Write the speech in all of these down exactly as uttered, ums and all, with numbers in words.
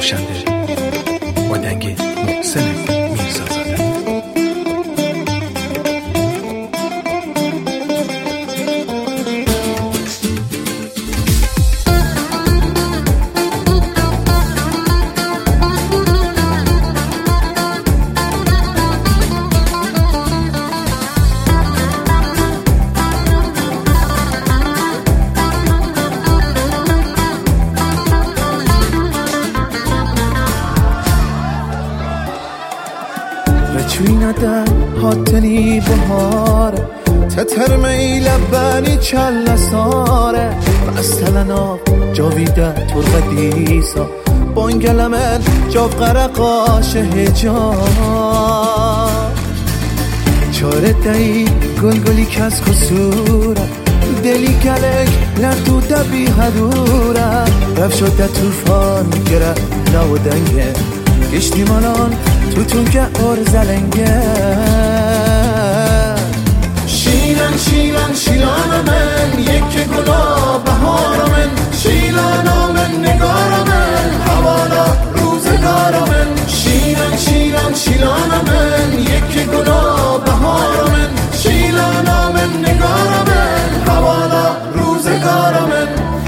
نوشنده با دنگ محسن میرزازاده. Çuynada hatni bahare تترمي لباني چل ساره مثلا جاویده ترغدیسا بانگلمن جا قرقاش هجان چاره دایی گل گلی کس خسوره دلی کلک لردو دبی هدوره رف شده توفان گره نو دنگه گشتی مالان تو تون که اور زلنگه شیلان شیلان شیلان من یک گلا بهار من شیلان من نگار من حوالا روزگار من شیلان شیلان شیلان من یک گلا بهار من شیلان من نگار من حوالا روزگار من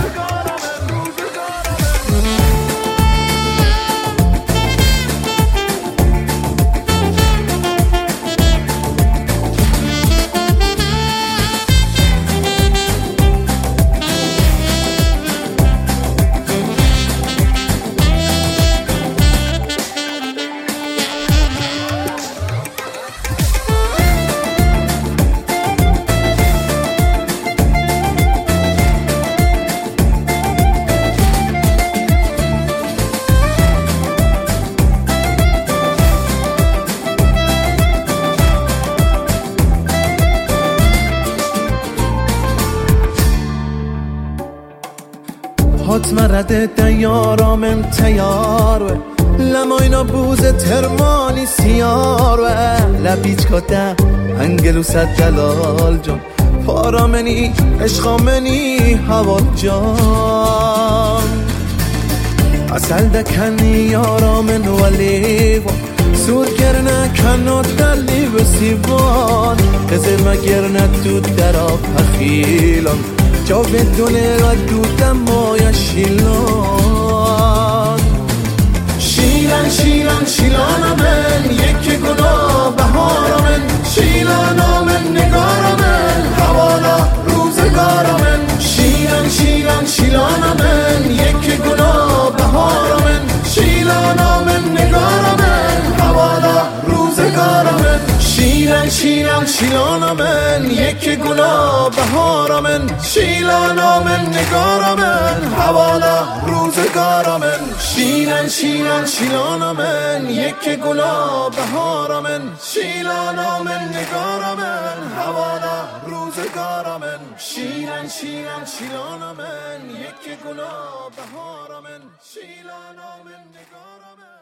هات مرده دیارامم تیار و لماینا بوز ترمانی سیار و لبیچ کده انگلو صد دلال جان پارامنی عشقامنی هوا جان اصل دکنی یارامن ولی سود گرنه کنات دلی و سیوان قزر مگرنه تو درا پخیلان جاودونه را دودم مایا شیلان شیلان شیلان شیلان من یک گلا بهار من شیلان من نگار من حوالا روزگار من شیلان شیلان شیلان من یک گلا بهار من شیلان من نگار من حوالا روزگار من شیلان شیلان شیلان من یک گلا بهار من شیلان من نگار من حوالا روزگار من شیلان شیلان شیلان من یک گلا بهار من شیلان من نگار من حوالا روزگار من شیلان شیلان شیلان من یک گلا بهار من شیلان من نگار من